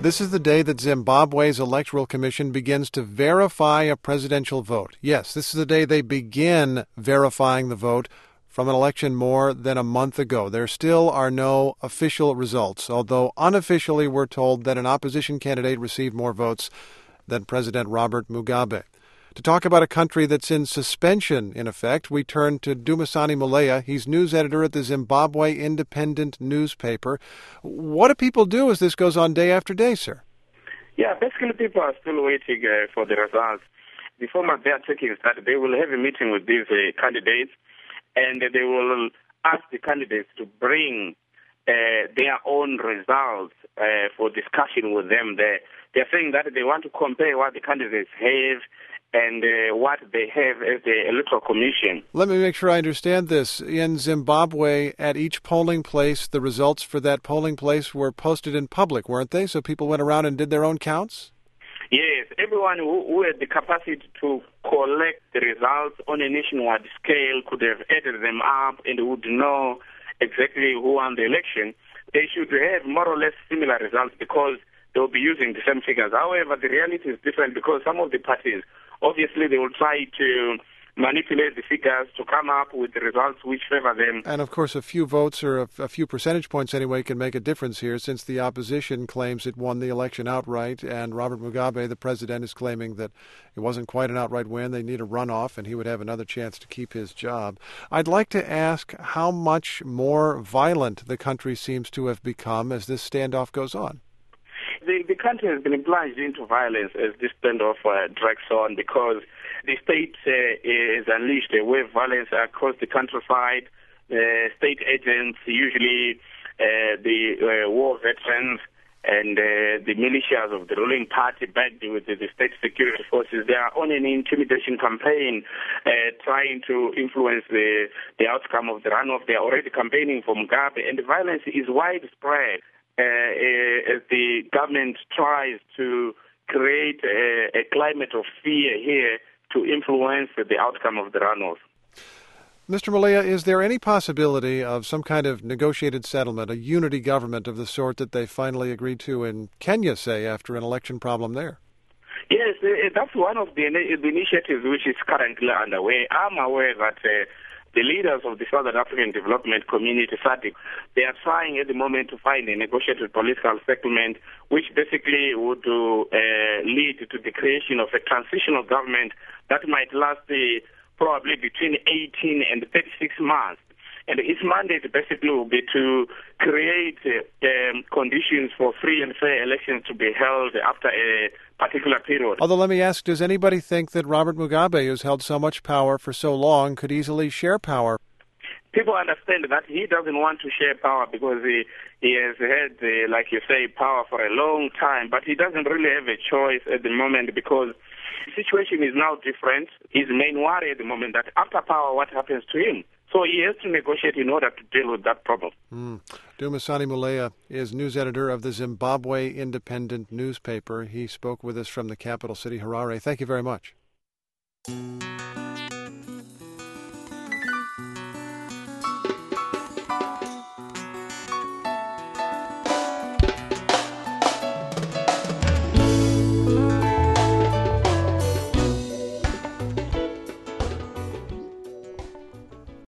This is the day that Zimbabwe's Electoral Commission begins to verify a presidential vote. Yes, this is the day they begin verifying the vote from an election more than a month ago. There still are no official results, although unofficially we're told that an opposition candidate received more votes than President Robert Mugabe. To talk about a country that's in suspension, in effect, we turn to Dumisani Muleya. He's news editor at the Zimbabwe Independent newspaper. What do people do as this goes on day after day, sir? Yeah, basically people are still waiting for the results. The format they are taking is that they will have a meeting with these candidates, and they will ask the candidates to bring their own results for discussion with them. They're saying that they want to compare what the candidates have and what they have as the Electoral Commission. Let me make sure I understand this. In Zimbabwe, at each polling place, the results for that polling place were posted in public, weren't they? So people went around and did their own counts? Yes, everyone who had the capacity to collect the results on a nationwide scale could have added them up and would know exactly who won the election. They should have more or less similar results because they'll be using the same figures. However, the reality is different because some of the parties, obviously, they will try to manipulate the figures to come up with the results which favor them. And, of course, a few votes or a few percentage points anyway can make a difference here since the opposition claims it won the election outright and Robert Mugabe, the president, is claiming that it wasn't quite an outright win. They need a runoff and he would have another chance to keep his job. I'd like to ask how much more violent the country seems to have become as this standoff goes on. The country has been plunged into violence as this standoff drags on because the state is unleashed a wave of violence across the countryside. State agents, usually the war veterans and the militias of the ruling party backed with the state security forces, they are on an intimidation campaign trying to influence the outcome of the runoff. They are already campaigning for Mugabe, and the violence is widespread. As the government tries to create a climate of fear here to influence the outcome of the runoff. Mr. Muleya, is there any possibility of some kind of negotiated settlement, a unity government of the sort that they finally agreed to in Kenya, say, after an election problem there? Yes, that's one of the initiatives which is currently underway. I'm aware that the leaders of the Southern African Development Community, SADC, they are trying at the moment to find a negotiated political settlement which basically would lead to the creation of a transitional government that might last probably between 18 and 36 months. And its mandate basically will be to create conditions for free and fair elections to be held after a particular period. Although let me ask, does anybody think that Robert Mugabe, who's held so much power for so long, could easily share power? People understand that he doesn't want to share power because he has had, like you say, power for a long time, but he doesn't really have a choice at the moment because the situation is now different. His main worry at the moment that after power, what happens to him? So he has to negotiate in order to deal with that problem. Dumisani Muleya is news editor of the Zimbabwe Independent newspaper. He spoke with us from the capital city, Harare. Thank you very much.